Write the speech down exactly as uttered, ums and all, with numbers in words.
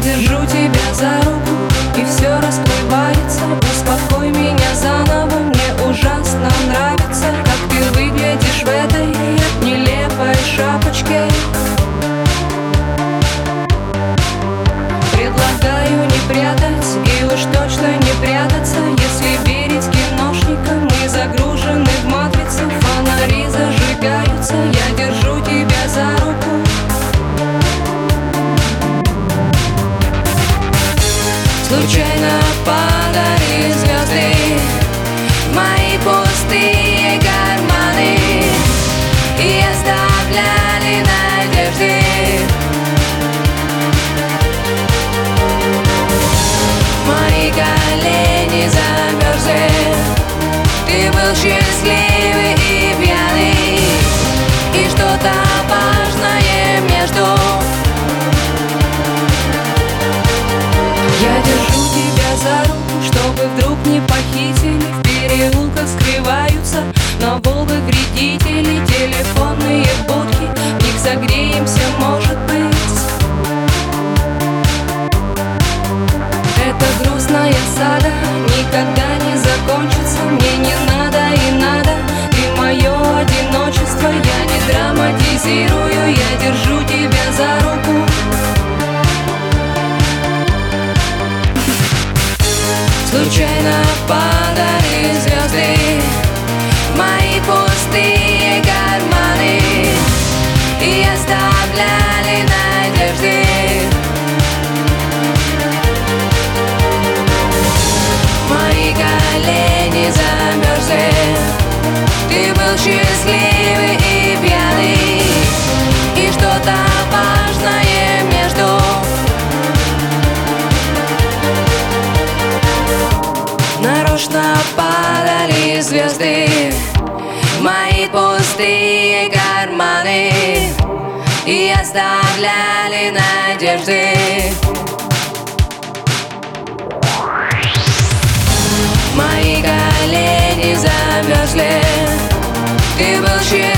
держу тебя за руку, и все расплывается. Успокой меня заново, мне ужасно нравится, как ты выглядишь в этой нелепой шапочке. Предлагаю не прятать, и уж точно не прятаться. Если верить киношникам, мы загружены в матрицу. Фонари зажигаются, я держу тебя за руку. Случайно падали звезды в мои пустые карманы и оставляли надежды. Мои колени замерзли, ты был счастливый и пьяный, и что-то важное между. Я держу тебя за руку, чтобы вдруг не похитили. В переулках скрываются на Волгах вредители. Телефонные будки, в них согреемся, может быть. Эта грустная сага никогда не закончится. Мне не надо и надо, ты мое одиночество. Я не драматизирую, я держу тебя за руку. Случайно падали звезды в мои пустые карманы и оставляли надежды. Мои колени замерзли, ты был счастливый и пьяный, и что-то важное между. Нарочно падали звезды в мои пустые карманы и оставляли надежды. Мои колени замерзли, ты был счастлив.